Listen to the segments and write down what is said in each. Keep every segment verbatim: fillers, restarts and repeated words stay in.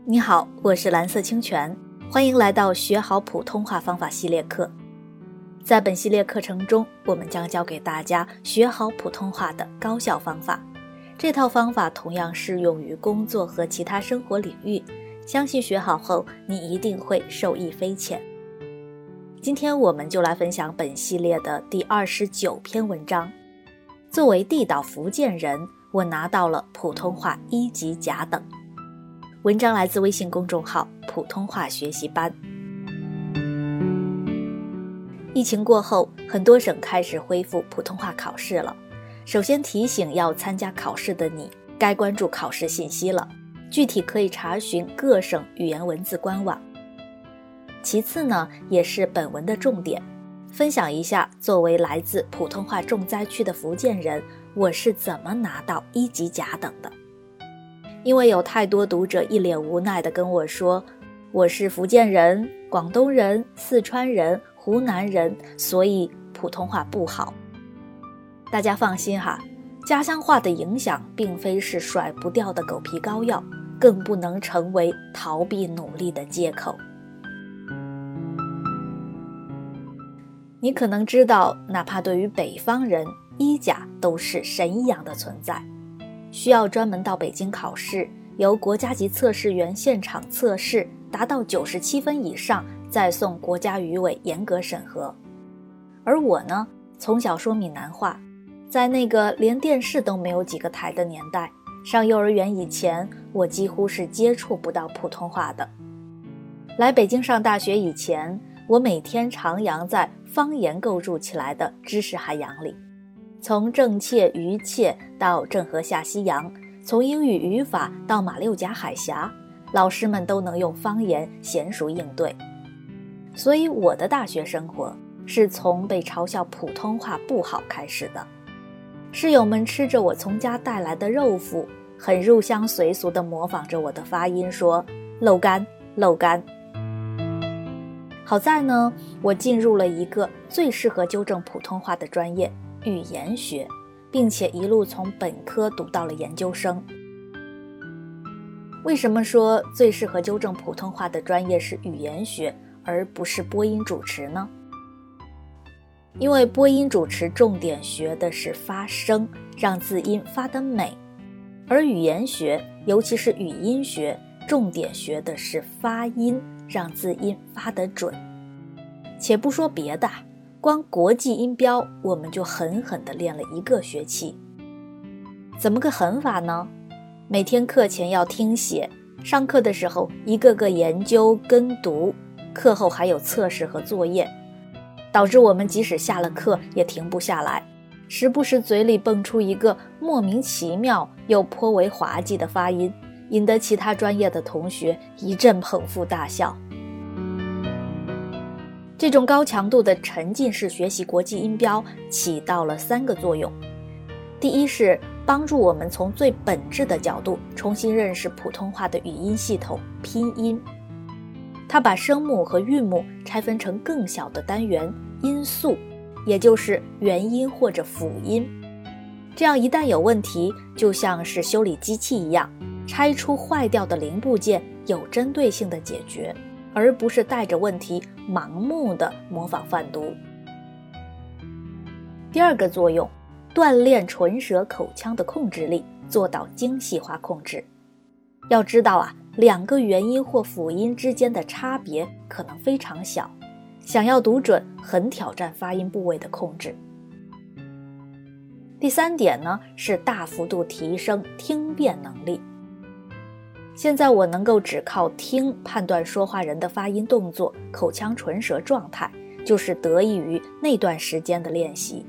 你好，我是蓝色清泉，欢迎来到学好普通话方法系列课。在本系列课程中，我们将教给大家学好普通话的高效方法。这套方法同样适用于工作和其他生活领域，相信学好后你一定会受益匪浅。今天我们就来分享本系列的第二十九篇文章。作为地道福建人，我拿到了普通话一级甲等。文章来自微信公众号普通话学习班。疫情过后，很多省开始恢复普通话考试了。首先提醒要参加考试的你，该关注考试信息了，具体可以查询各省语言文字官网。其次呢，也是本文的重点，分享一下作为来自普通话重灾区的福建人，我是怎么拿到一级甲等的。因为有太多读者一脸无奈地跟我说，我是福建人、广东人、四川人、湖南人，所以普通话不好。大家放心哈，家乡话的影响并非是甩不掉的狗皮膏药，更不能成为逃避努力的借口。你可能知道，哪怕对于北方人，一甲都是神一样的存在，需要专门到北京考试，由国家级测试员现场测试，达到九十七分以上，再送国家语委严格审核。而我呢，从小说闽南话，在那个连电视都没有几个台的年代，上幼儿园以前，我几乎是接触不到普通话的。来北京上大学以前，我每天徜徉在方言构筑起来的知识海洋里，从郑切、渔切到郑和下西洋，从英语语法到马六甲海峡，老师们都能用方言娴熟应对。所以我的大学生活是从被嘲笑普通话不好开始的。室友们吃着我从家带来的肉脯，很入乡随俗地模仿着我的发音说漏干漏干。好在呢，我进入了一个最适合纠正普通话的专业语言学，并且一路从本科读到了研究生。为什么说最适合纠正普通话的专业是语言学，而不是播音主持呢？因为播音主持重点学的是发声，让字音发得美，而语言学，尤其是语音学，重点学的是发音，让字音发得准。且不说别的，光国际音标我们就狠狠地练了一个学期。怎么个狠法呢？每天课前要听写，上课的时候一个个研究跟读，课后还有测试和作业，导致我们即使下了课也停不下来，时不时嘴里蹦出一个莫名其妙又颇为滑稽的发音，引得其他专业的同学一阵捧腹大笑。这种高强度的沉浸式学习国际音标起到了三个作用。第一是帮助我们从最本质的角度重新认识普通话的语音系统拼音。它把声母和韵母拆分成更小的单元音素，也就是元音或者辅音。这样一旦有问题，就像是修理机器一样，拆出坏掉的零部件，有针对性的解决，而不是带着问题盲目的模仿泛读。第二个作用，锻炼唇舌口腔的控制力，做到精细化控制。要知道啊，两个元音或辅音之间的差别可能非常小，想要读准，很挑战发音部位的控制。第三点呢，是大幅度提升听辨能力。现在我能够只靠听判断说话人的发音动作、口腔唇舌状态，就是得益于那段时间的练习。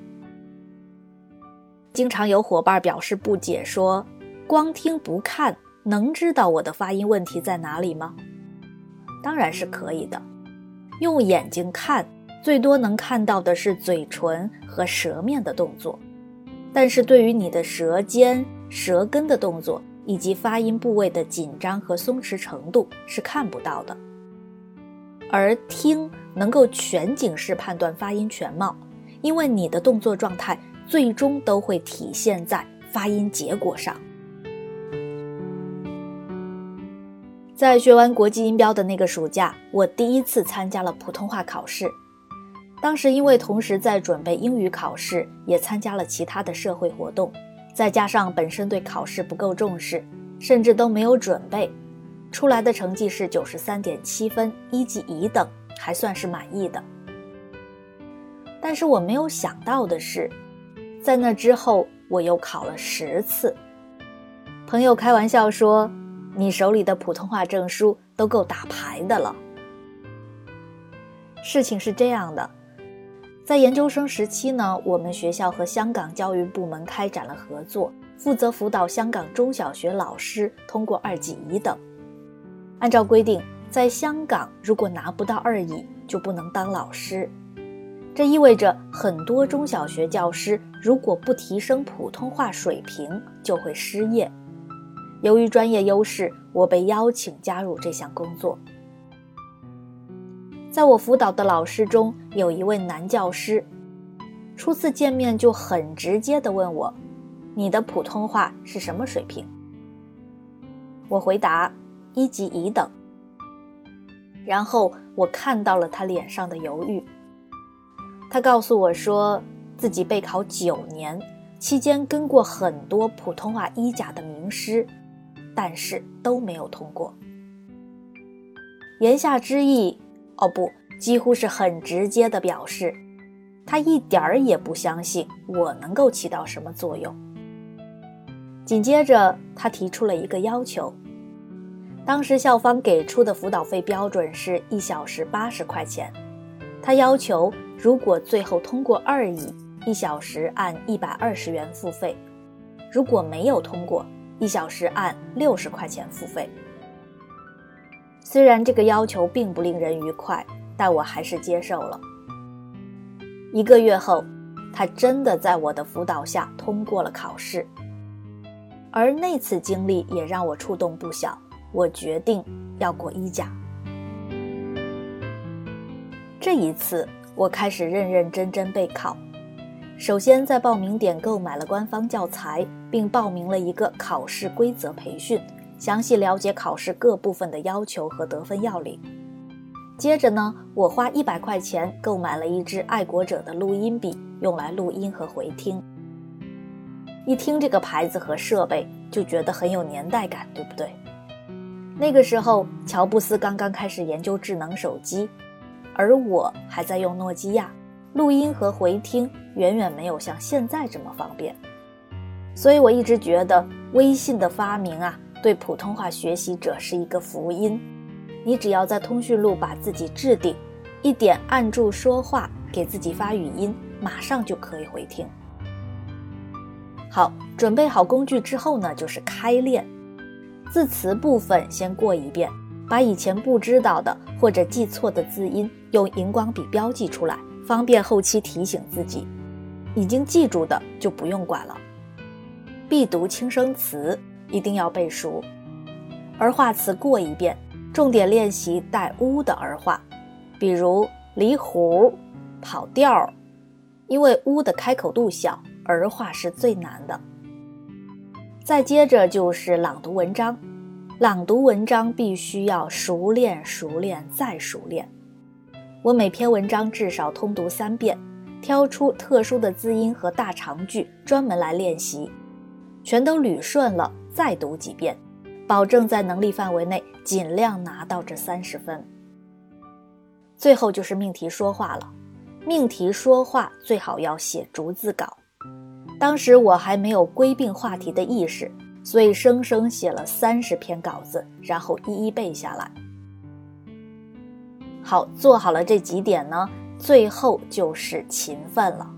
经常有伙伴表示不解说，光听不看，能知道我的发音问题在哪里吗？当然是可以的。用眼睛看，最多能看到的是嘴唇和舌面的动作，但是对于你的舌尖、舌根的动作，以及发音部位的紧张和松弛程度是看不到的。而听能够全景式判断发音全貌，因为你的动作状态最终都会体现在发音结果上。 在学完国际音标的那个暑假，我第一次参加了普通话考试。当时因为同时在准备英语考试，也参加了其他的社会活动，再加上本身对考试不够重视，甚至都没有准备，出来的成绩是 九十三点七分，一级乙等，还算是满意的。但是我没有想到的是，在那之后我又考了十次。朋友开玩笑说，你手里的普通话证书都够打牌的了。事情是这样的，在研究生时期呢，我们学校和香港教育部门开展了合作，负责辅导香港中小学老师通过二级乙等。按照规定，在香港如果拿不到二乙，就不能当老师。这意味着很多中小学教师如果不提升普通话水平，就会失业。由于专业优势，我被邀请加入这项工作。在我辅导的老师中，有一位男教师，初次见面就很直接地问我，你的普通话是什么水平？我回答一级乙等。然后我看到了他脸上的犹豫。他告诉我说，自己备考九年，期间跟过很多普通话一甲的名师，但是都没有通过。言下之意，哦不，几乎是很直接的表示，他一点儿也不相信我能够起到什么作用。紧接着，他提出了一个要求。当时校方给出的辅导费标准是一小时八十块钱，他要求如果最后通过二乙，一小时按一百二十元付费；如果没有通过，一小时按六十块钱付费。虽然这个要求并不令人愉快，但我还是接受了。一个月后，他真的在我的辅导下通过了考试。而那次经历也让我触动不小，我决定要过一甲。这一次，我开始认认真真备考。首先在报名点购买了官方教材，并报名了一个考试规则培训，详细了解考试各部分的要求和得分要领。接着呢，我花一百块钱购买了一支爱国者的录音笔，用来录音和回听。一听这个牌子和设备，就觉得很有年代感，对不对？那个时候，乔布斯刚刚开始研究智能手机，而我还在用诺基亚，录音和回听远远没有像现在这么方便。所以我一直觉得微信的发明啊，对普通话学习者是一个福音。你只要在通讯录把自己置顶，一点按住说话，给自己发语音，马上就可以回听。好，准备好工具之后呢，就是开练。字词部分先过一遍，把以前不知道的或者记错的字音用荧光笔标记出来，方便后期提醒自己。已经记住的就不用管了。必读轻声词一定要背熟。儿化词过一遍，重点练习带乌的儿化，比如离湖、跑调，因为乌的开口度小，儿化是最难的。再接着就是朗读文章，朗读文章必须要熟练熟练再熟练。我每篇文章至少通读三遍，挑出特殊的字音和大长句专门来练习，全都捋顺了再读几遍，保证在能力范围内尽量拿到这三十分。最后就是命题说话了，命题说话最好要写逐字稿。当时我还没有归并话题的意识，所以生生写了三十篇稿子，然后一一背下来。好，做好了这几点呢，最后就是勤奋了。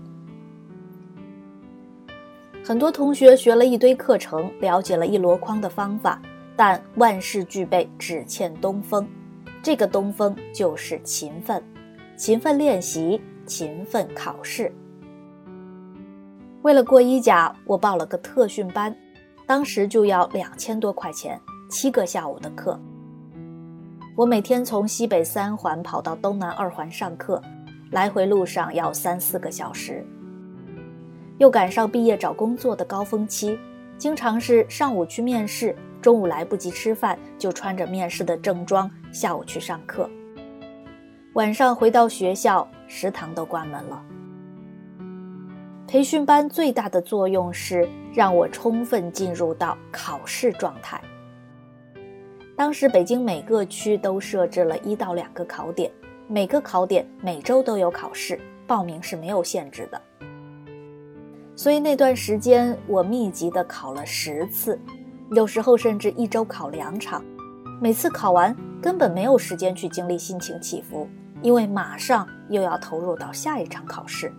很多同学学了一堆课程，了解了一箩筐的方法，但万事俱备，只欠东风。这个东风就是勤奋，勤奋练习，勤奋考试。为了过一甲，我报了个特训班，当时就要两千多块钱，七个下午的课。我每天从西北三环跑到东南二环上课，来回路上要三四个小时。又赶上毕业找工作的高峰期，经常是上午去面试， 中午来不及吃饭，就穿着面试的正装，下午去上课。晚上回到学校，食堂都关门了。培训班最大的作用是让我充分进入到考试状态。当时北京每个区都设置了一到两个考点，每个考点每周都有考试，报名是没有限制的。所以那段时间我密集地考了十次，有时候甚至一周考两场。每次考完根本没有时间去经历心情起伏，因为马上又要投入到下一场考试。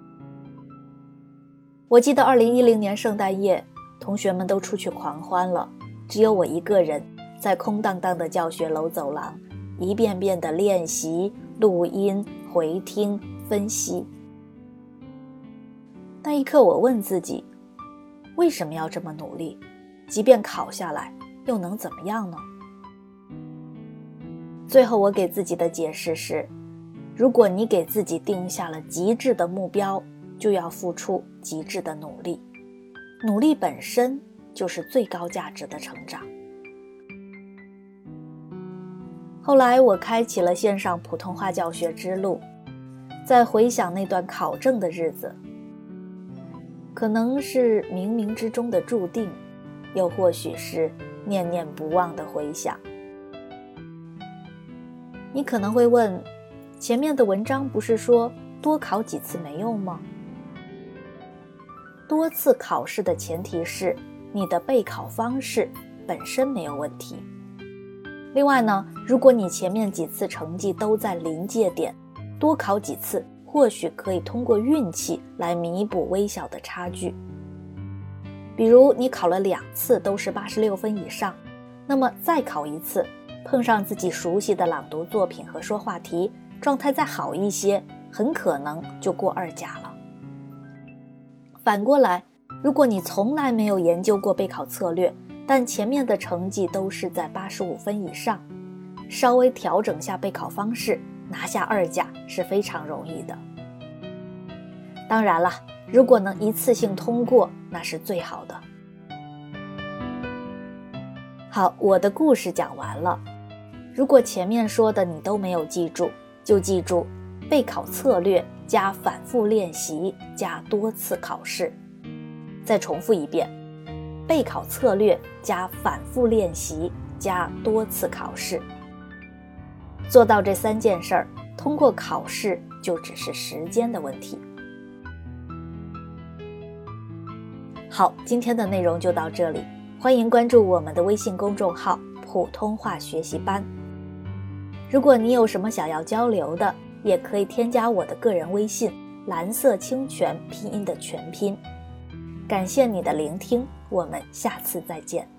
我记得二零一零年圣诞夜，同学们都出去狂欢了，只有我一个人在空荡荡的教学楼走廊，一遍遍的练习、录音、回听、分析。那一刻我问自己，为什么要这么努力？即便考下来，又能怎么样呢？最后我给自己的解释是，如果你给自己定下了极致的目标，就要付出极致的努力。努力本身就是最高价值的成长。后来我开启了线上普通话教学之路，在回想那段考证的日子，可能是冥冥之中的注定，又或许是念念不忘的回想。你可能会问，前面的文章不是说多考几次没用吗？多次考试的前提是你的备考方式本身没有问题。另外呢，如果你前面几次成绩都在临界点，多考几次或许可以通过运气来弥补微小的差距。比如你考了两次都是八十六分以上，那么再考一次，碰上自己熟悉的朗读作品和说话题，状态再好一些，很可能就过二甲了。反过来，如果你从来没有研究过备考策略，但前面的成绩都是在八十五分以上，稍微调整下备考方式，拿下二甲是非常容易的。当然了，如果能一次性通过，那是最好的。好，我的故事讲完了。如果前面说的你都没有记住，就记住备考策略加反复练习加多次考试。再重复一遍，备考策略加反复练习加多次考试。做到这三件事儿，通过考试就只是时间的问题。好，今天的内容就到这里，欢迎关注我们的微信公众号普通话学习班。如果你有什么想要交流的，也可以添加我的个人微信蓝色清泉拼音的全拼。感谢你的聆听，我们下次再见。